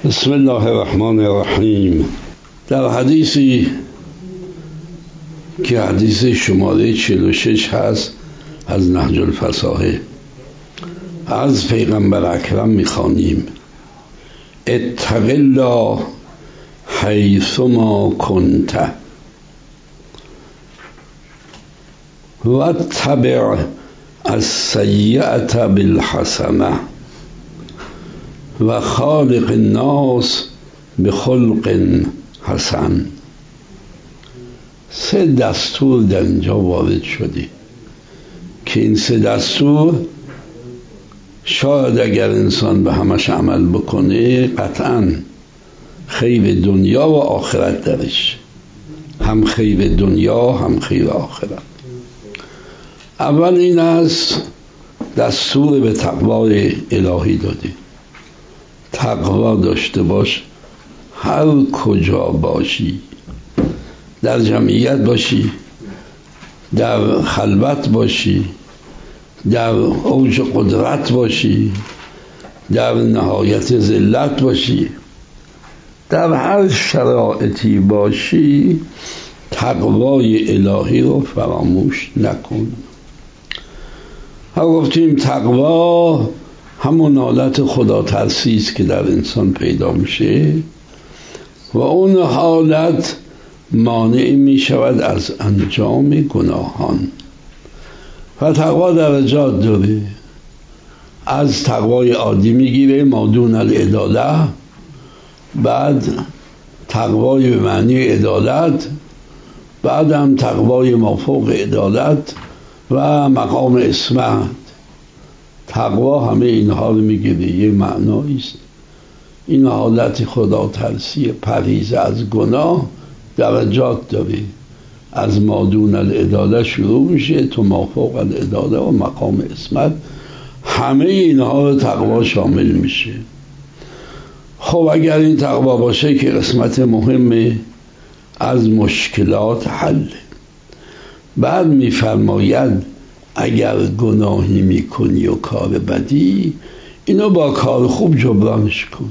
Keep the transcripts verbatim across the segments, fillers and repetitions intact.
بسم الله الرحمن الرحیم. در حدیثی که حدیث شماره چهل و شش هست از نهج الفصاحه از پیغمبر اکرم میخوانیم: اتق الله حیثما کنت و اتبع السیئة بالحسنه و خالق الناس بخلق حسن. سه دستور در اینجا وارد شده که این سه دستور شاید اگر انسان به همش عمل بکنه قطعاً خیر دنیا و آخرت درش، هم خیر دنیا هم خیر آخرت. اول این از دستور به تقوای الهی داده. تقوا داشته باش هر کجا باشی، در جمعیت باشی، در خلوت باشی، در اوج قدرت باشی، در نهایت ذلت باشی، در هر شرایطی باشی تقوای الهی رو فراموش نکن. ها گفتیم تقوا همون حالت خدا ترسی است که در انسان پیدا میشه و اون حالت مانع می شود از انجام گناهان. و تقوا درجات داره. از تقوای عادی میگیره ما دون العدالة، بعد تقوای به معنی عدالت، بعد هم تقوای ما فوق عدالت و مقام اسمت. تقوا همه اینها رو میگیره، یه معنایی است. این حالت خدا ترسی، پرهیز از گناه درجات داره. از ما دون العدالة شروع میشه تو ما فوق العدالة و مقام اسمت، همه اینها رو تقوا شامل میشه. خب اگر این تقوا باشه که قسمت مهمه از مشکلات حل. بعد میفرماید اگر گناهی میکنی و کار بدی اینو با کار خوب جبرانش کن.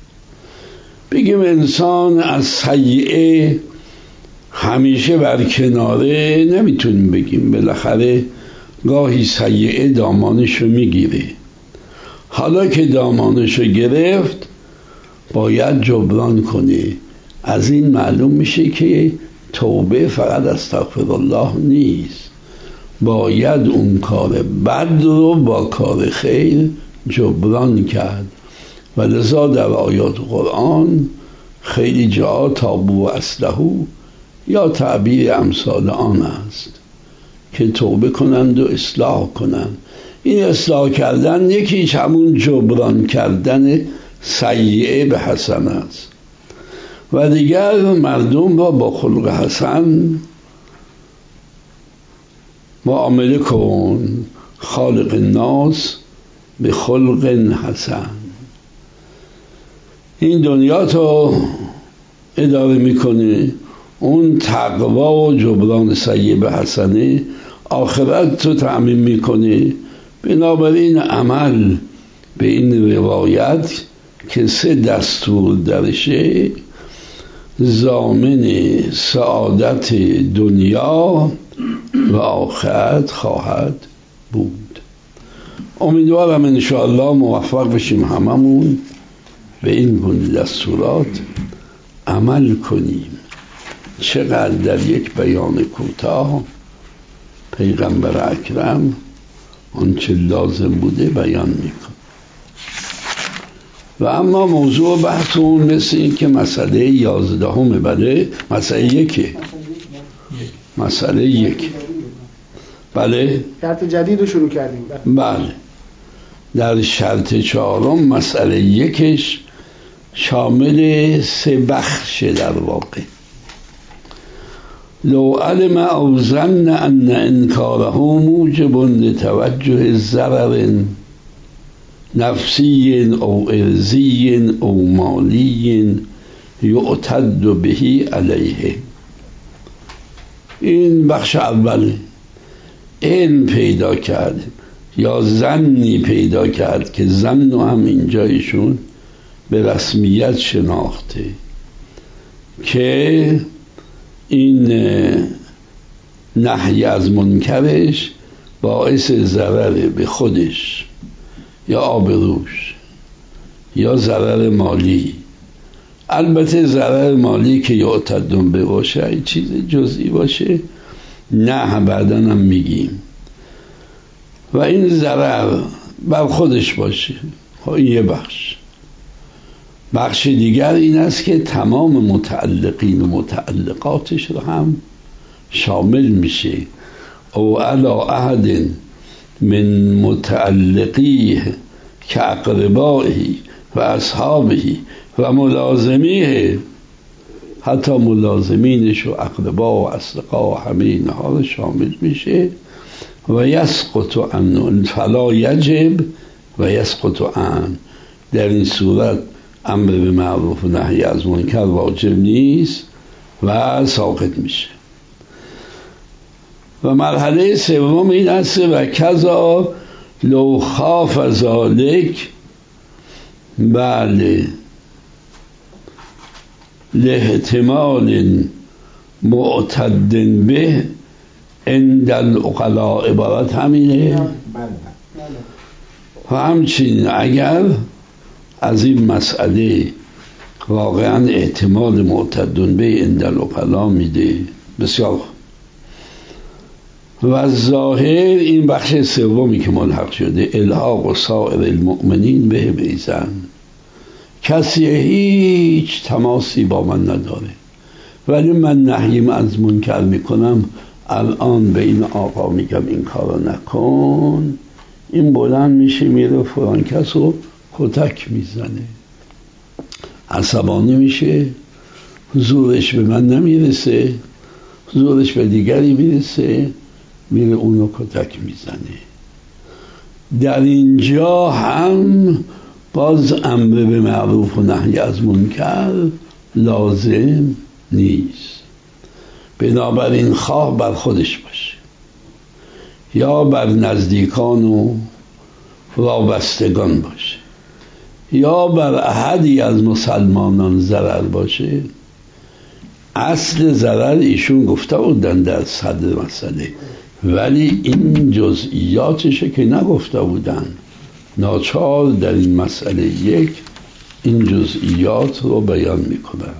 بگیم انسان از سیئه همیشه بر کناره نمیتونیم بگیم، بالاخره گاهی سیئه دامانشو میگیره. حالا که دامانشو گرفت باید جبران کنه. از این معلوم میشه که توبه فقط استغفر الله نیست، باید اون کار بد رو با کار خیر جبران کرد. و لذا در آیات قرآن خیلی جا تابو و اصلحو یا تعبیر امثال آن است که توبه کنند و اصلاح کنند. این اصلاح کردن یکیش همون جبران کردن سیئه به حسن است. و دیگر مردم را با خلق حسن معامله کن. خالق الناس به خلق حسن. این دنیا تو اداره میکنه، اون تقوا و جبران سیئه به حسنه آخرت تو تأمین میکنه. بنابراین عمل به این روایت که سه دستور درشه ضامن سعادت دنیا و آخرت خواهد بود. امیدوارم انشاءالله موفق بشیم هممون به این گونه دستورات عمل کنیم. چقدر در یک بیان کوتاه پیغمبر اکرم آنچه لازم بوده بیان میکن. و اما موضوع بحثمون مثل این که مسئله یازدهمه. بله مسئله یکه مسئله یک بله شرط جدید رو شروع کردیم. بله در شرط چهارم مسئله یکش شامل سه بخش در واقع. لو علم او ظن ان انکاره موجب لتوجه ضرر نفسی او ارضی او مالی یعتد به علیه. این بخش اوله. علم پیدا کرد یا ظنی پیدا کرد که ظن هم اینجایشون به رسمیت شناخته که این نهی از منکرش باعث ضرر به خودش یا آبروش یا ضرر مالی، البته ضرر مالی که یعتدون به باشه این چیز جزئی باشه نه بعداً هم میگیم، و این ضرر بر خودش باشه. این یه بخش. بخش دیگر این است که تمام متعلقین و متعلقاتش رو هم شامل میشه. او علا احد من متعلقیه که اقربائهی و اصحابهی و ملازمیه، حتی ملازمینش و اقربا و اصدقا و همه اینها رو شامل میشه. و یسقط عنه فلا یجب و یسقط عنه، در این صورت امر به معروف و نهی از منکر واجب نیست و ساقط میشه. و مرحله سوم این است و کذا لو خاف ذلک، بله، لاحتمال معتد به عند العقلاء، عبارت همینه. و همچنین اگر از این مسئله واقعا احتمال معتد به عند العقلاء میده، بسیار. و ظاهر این بخش سومی که ملحق شده الحاق و سایر المؤمنین به بیزن، کسی هیچ تماسی با من نداره ولی من نهیم از منکر میکنم، الان به این آقا میگم این کارو نکن، این بلند میشه میره فلان کس رو کتک میزنه، عصبانی میشه، زورش به من نمیرسه، زورش به دیگری میرسه، میره اونو کتک میزنه. در اینجا هم باز امر به معروف و نهی از منکر لازم نیست. بنابراین خواه بر خودش باشه یا بر نزدیکان و وابستگان باشه یا بر احدی از مسلمانان ضرر باشه، اصل ضرر ایشون گفته بودن در صدر مسئله، ولی این جزئیاتشه که نگفته بودن. ناچار در این مسئله یک این جزئیات رو بیان میکنن.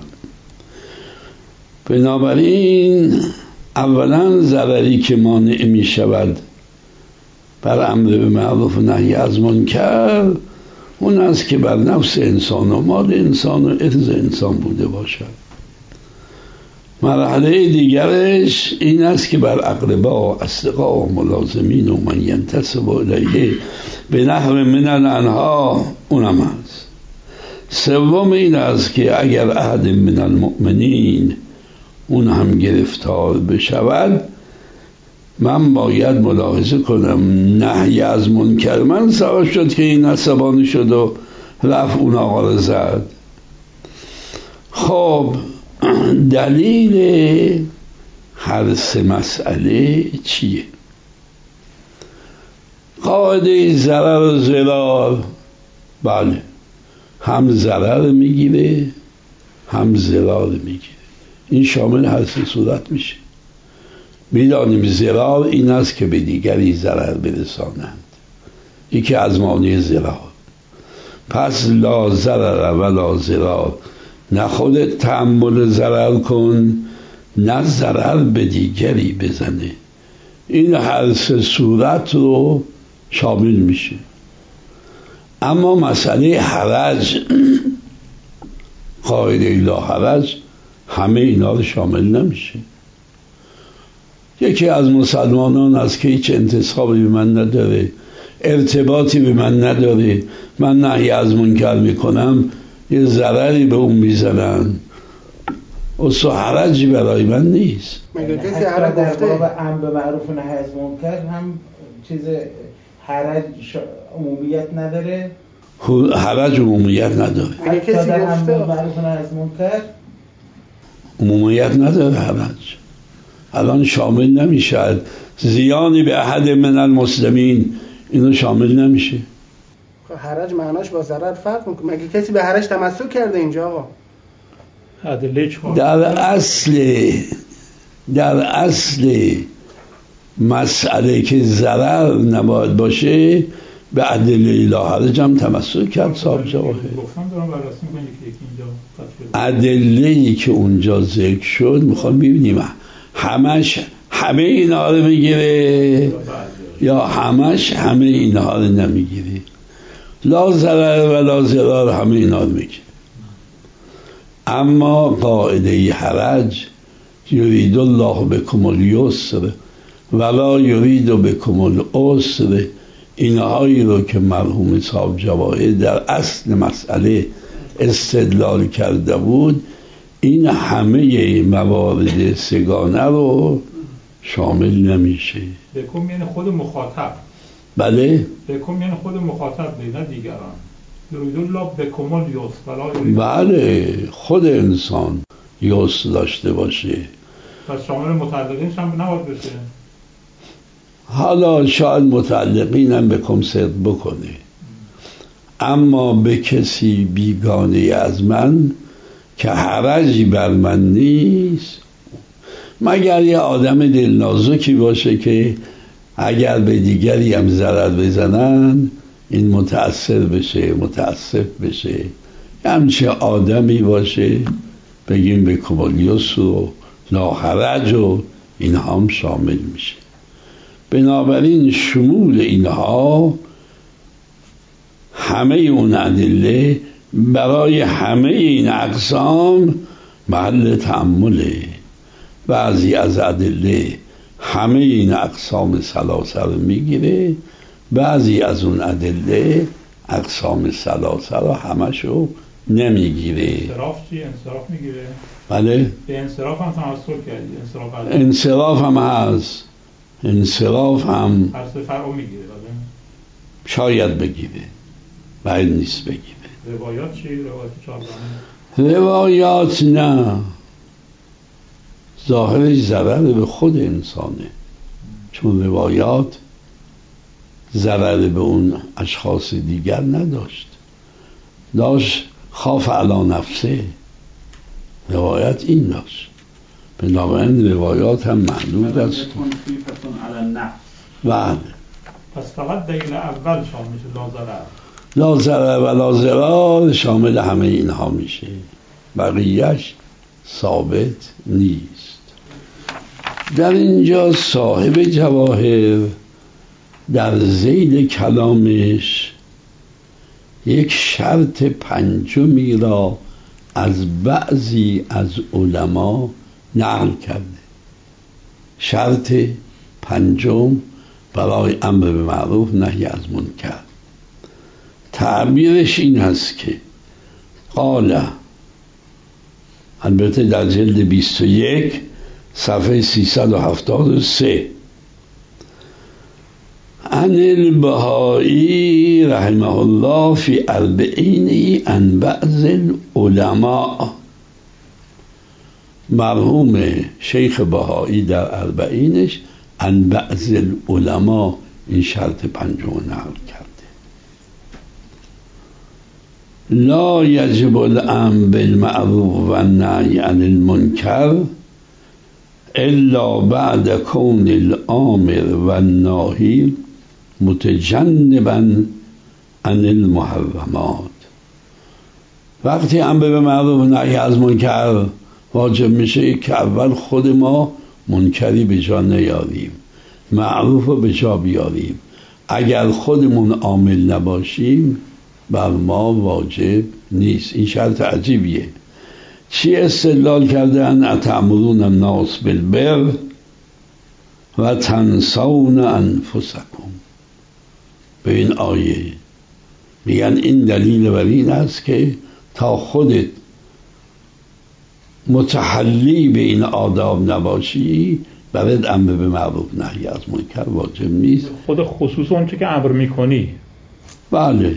بنابراین اولا ضرری که مانع می شود بر امر به معروف و نهی از منکر اون است که بر نفس انسان و مال انسان و ارض انسان بوده باشد. مرحله دیگرش این است که بر اقربا و اصدقا و ملازمین و من ینتسب الیه به نحو من الانها اونم هست. سوم این است که اگر احد من المؤمنین اون هم گرفتار بشود، من باید ملاحظه کنم نهی از منکر من سبب شد که این عصبانی شد و رفت اون آقا رو زد. خب دلیل هر سه مسئله چیه؟ قاعده ضرر و ضرار، بله، هم ضرر میگیره هم ضرار میگیره، این شامل هر سه صورت میشه. میدانیم ضرار این است که به دیگری ضرر برسانند، یکی از معانی ضرار. پس لا ضرر ولا ضرار، نه خودت تحمل ضرر کن نه ضرر به دیگری بزنه، این هر سه صورت رو شامل میشه. اما مسئله حرج، قاعده لا حرج، همه اینا رو شامل نمیشه. یکی از مسلمانان است که هیچ انتصابی به من نداره، ارتباطی به من نداره، من نهی از منکر میکنم، یه ضرری به اون میزنن، اصلا حرجی برای من نیست. مگه کسی حرج گفته امر به معروف و نهی از منکر هم چیز حرج عمومیت نداره؟ حرج عمومیت نداره. مگه کسی گفته امر به معروف و نهی از منکر عمومیت نداره؟ حرج الان شامل نمیشه. زیانی به احد من المسلمین اینو شامل نمیشه. حرج معناش با ضرر فرق میکنه. مگه کسی به حرج تمسک کرده اینجا آقا؟ در اصل در اصل مسئله که ضرر نباید باشه به ادله لا حرج هم تمسک کرد صاحب جواهر. ادله‌ای که اونجا ذکر شد میخوام ببینیم همش همه اینها رو میگیره یا همش همه اینها رو نمیگیره. لا ضرر و لا ضرار همه اینها رو میگیره. اما قاعده حرج یرید الله بکم الیسر ولا یرید بکم العسر، اینهایی رو که مرحوم صاحب جواهر در اصل مسئله استدلال کرده بود، این همه موارد سگانه رو شامل نمیشه. بکم یعنی خود مخاطب. بله بکم یعنی خود مخاطب، نه دیگران. یرید الله بکم الیسر. بله خود انسان یسر داشته باشه. پس شامل متعلقینش هم نباید بشه. حالا شاید متعلقین هم بکم صدق بکنه، اما به کسی بیگانه از من که حرجی بر من نیست، مگر یه آدم دلنازکی باشه که اگر به دیگری هم ضرر بزنن این متأثر بشه، متأسف بشه، همچه آدمی باشه بگیم به کمالیوس و لاحرج و این هم شامل میشه. بنابراین شمول اینها همه اون ادله برای همه این اقسام محل تأمله. بعضی از ادله همه این اقسام ثلاثه رو میگیره، بعضی از اون ادله اقسام ثلاثه رو همشو نمیگیره. انصراف چی؟ انصراف میگیره؟ بله به انصراف هم تمسک کردی. انصراف, انصراف هم هست، انصراف هم هر سه فرعو میگیره. بله شاید بگیره، باید نیست بگیره. روایات چی؟ روایات چهارگانه؟ روایات نه، ظاهرش ضرر به خود انسانه، چون روایات ضرر به اون اشخاص دیگر نداشت، داشت خاف علی نفسه. روایت این داشت، بنابراین روایات هم محدود است. بله پس فقط دلیل اول شامل میشه، لا ضرر. لا ضرر و لا ضرار شامل همه اینها میشه، بقیهش ثابت نیست. در اینجا صاحب جواهر در ذیل کلامش یک شرط پنجمی را از بعضی از علما نقل کرده. شرط پنجم برای امر به معروف نهی از منکر، تعبیرش این هست که قال، البته در جلد بیست و یک صفحه سیصد و هفتاد و سه، عن البهائی رحمه الله فی اربعینه عن بعض العلماء، مرحوم شیخ بهائی در اربعینش عن بعض العلماء این شرط پنجم نقل کرده. لا یجب الامر بالمعروف و النهی عن المنکر الا بعد کون الامر و الناهی متجنبا عن المحرمات. وقتی امر به معروف و نهی از منکر واجب میشه که اول خود ما منکری به جا نیاریم، معروف رو به جا بیاریم. اگر خودمون عامل نباشیم بر ما واجب نیست. این شرط عجیبیه. چی استدلال کردن؟ اتأمرون الناس بالبر و تنسون انفسکم. به این آیه میگن این دلیل بر این است که تا خودت متحلی به این آداب نباشی برات امر به معروف نهی از منکر واجب نیست. خود خصوص اون چه که امر میکنی. بله.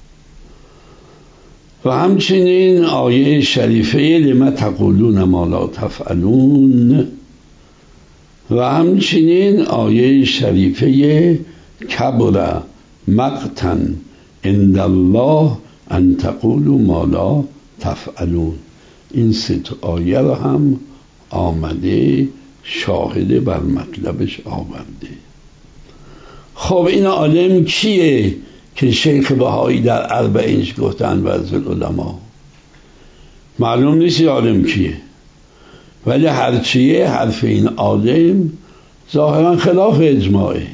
و همچنین آیه شریفه لما تقولون ما لا تفعلون، و همچنین آیه شریفه کبر مقتا عند الله ان تقولوا ما لا تفعلون. این سه آیه رو هم آمده شاهد بر مطلبش آورده. خب این عالم کیه که شیخ بهایی در اربعینش گفتن بعض العلماء؟ معلوم نیست عالم کیه، ولی هرچیه حرف این عالم ظاهرا خلاف اجماعه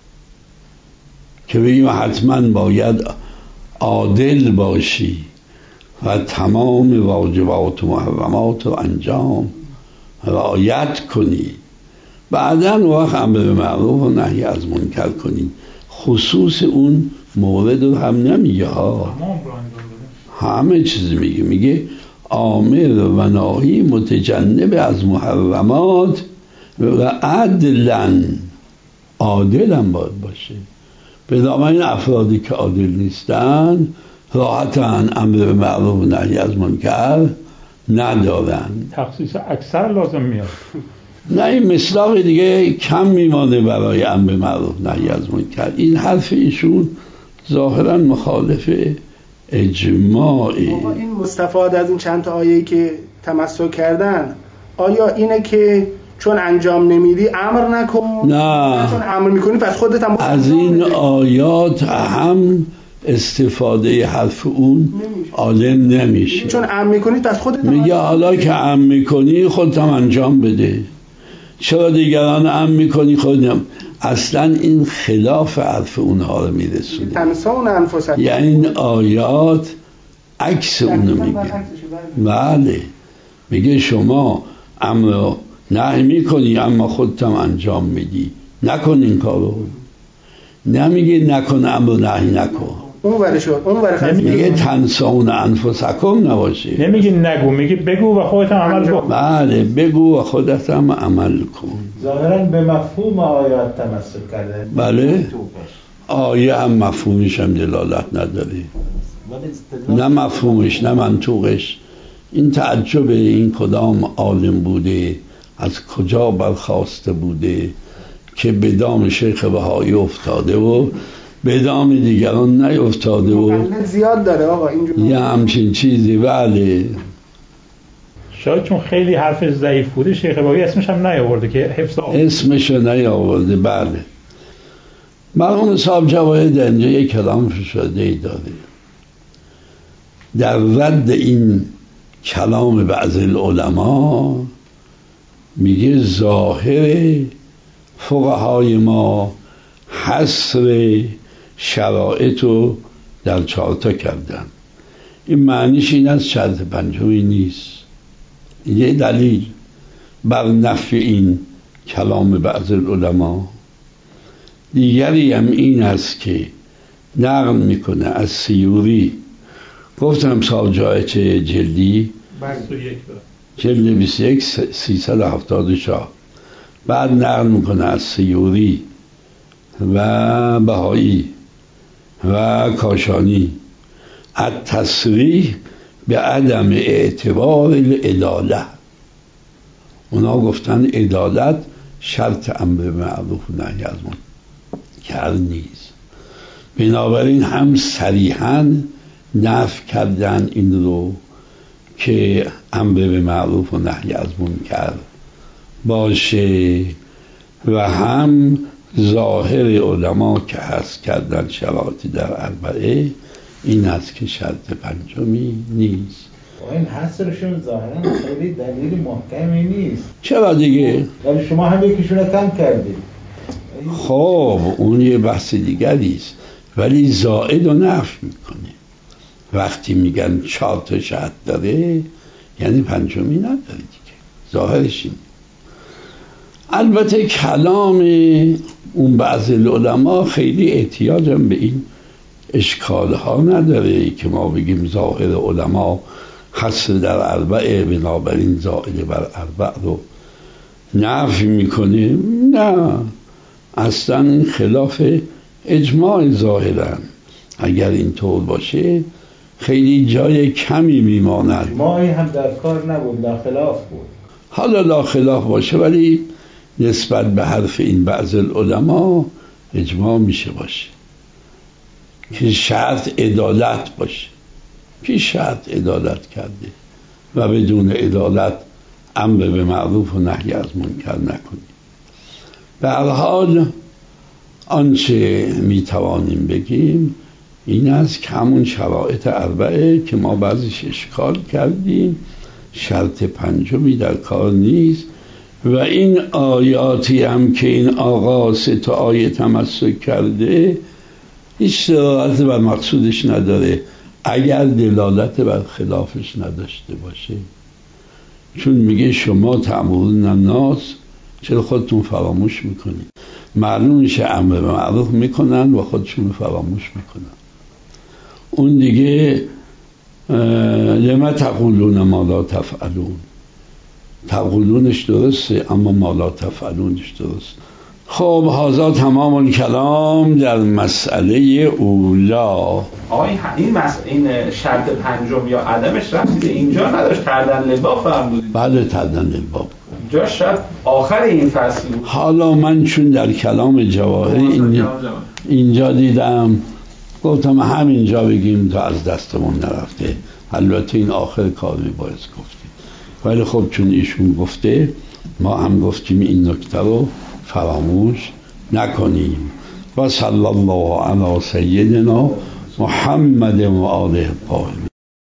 که بگیم حتما باید عادل باشی و تمام واجبات و محرمات رو انجام رعایت کنی، بعداً وقت امر به معروف و نهی از منکر کنی. خصوص اون مورد رو هم نمیگه ها، همه چیز میگه. میگه آمر و ناهی متجنب از محرمات و عدلاً، عادل هم باید باشه. به دامن افرادی که عادل نیستن راحتاً امر به معروف و نهی از منکر ندارن. تخصیص اکثر لازم میاد. نه این مصداق دیگه کم میمانه برای امر معروف نهی از منکر. این حرف ایشون ظاهرا مخالف اجماعی. این مستفاد از این چند تا آیه‌ای که تمسک کردن، آیا اینه که چون انجام نمیدی امر نکن؟ نه، چون امر میکنی پس خودت هم از این آیات هم استفاده حرف اون عالم نمیشه. چون امر میکنی پس خودت هم میگه حالا که امر میکنی خودت هم انجام بده، چرا دیگران امر میکنی خودت هم؟ اصلا این خلاف حرف اونها رو میرسونه. تنسون انفسکم، یعنی این آیات عکس اونو میگه. بله، میگه شما امر نهی میکنی اما خودت هم انجام میدی، نکن این کارو. نمیگه نکن امر نهی نکن، اون ور شد اون ور میگه تنسون انفسکم نباشه. نمیگه نگو، میگه بگو و خودت هم عمل کن. بله، بگو و خودت هم عمل کن. ظاهرا به مفهوم آیات تمسک کرده. بله، آیه هم مفهومش هم دلالت نداره، نه مفهومش نه منطوقش. این تعجب این کدام عالم بوده، از کجا برخواسته بوده که به دام شیخ بهایی افتاده و به دام دیگران نیفتاده و زیاد داره آقا اینجور یه همچین چیزی. بله، شاید چون خیلی حرف ضعیف بوده شیخ بهایی اسمش هم نیاورده که حفظ اسمش رو نیاورده. بله، مرحوم صاحب جواهد اینجا یک کلام فشرده ای داره در رد این کلام بعض العلماء. میگه ظاهر فقهای ما حصر شرایط رو در چهارتا کردن. این معنیش این از شرط پنجمی نیست. یه دلیل بر نفی این کلام بعض العلماء. دیگری هم این است که نقل میکنه از سیوری، گفتم سال چه جلدی جلد بیست و یک سیصد و هفتاد و چهار. بعد نقل میکنه از سیوری و بهایی و کاشانی التصریح به عدم اعتبار العدالة. اونا گفتن عدالت شرط امر معروف و نهی از منکر نیست. بنابراین هم صریحاً نفی کردن این رو که امر به معروف و نهی از منکر باشه، و هم ظاهر علما که هست کردن شرایطی در اربعه این است که شرط پنجمی نیست. این حصرشون ظاهرا خیلی دلیل محکمی نیست. چرا دیگه؟ ولی شما هم یکیشون رو کم کردید. خب اون یه بحث دیگری است، ولی زائد و نفی میکنه. وقتی میگن چهار تا شرط داره یعنی پنجمی نداره دیگه، ظاهرش این. البته کلام اون بعضی العلماء خیلی احتیاج هم به این اشکال ها نداره که ما بگیم ظاهر علماء حصر در اربعه بنابراین زائد بر اربع رو نفی میکنه. نه، اصلا خلاف اجماع ظاهرا. اگر اینطور باشه خیلی جای کمی میماند. اجماعی هم در کار نبود، لا خلاف بود. حالا لا خلاف باشه ولی نسبت به حرف این بعض العلماء اجماع میشه باشه. که شرط عدالت باشه. کی شرط عدالت کرده و بدون عدالت امر به معروف و نهی از منکر نکنیم؟ به هر حال آنچه میتوانیم بگیم این است که همون شرایط اربعه که ما بعضیش اشکال کردیم شرط پنجمی در کار نیست و این آیاتی هم که این آقا سه تا آیه تمسک کرده هیچ دلالت بر مقصودش نداره اگر دلالت بر خلافش نداشته باشه. چون میگه شما تأمرون الناس، چرا خودتون فراموش میکنید؟ معلوم میشه امر به معروف میکنن و خودشون فراموش میکنن. اون دیگه لما تقولون ما لا تفعلون، تقولونش درسته اما ما لا تفعلونش درست. خب هذا تمام الکلام در مسئله اولا. آقای این مسئله این شرط پنجم یا عدمش ربطی اینجا نداشت؟ تردن لباب فرمودید. بله تردن لباب اینجا شاید آخر این فصل بود. حالا من چون در کلام جواهری این اینجا دیدم گفتم همینجا بگیم تا از دستمون نرفته. البته این آخر کاری باید گفتیم، ولی خب چون ایشون گفته ما هم گفتیم این نکته رو فراموش نکنیم. و صلی الله علی سیدنا محمد و آله الطاهرین.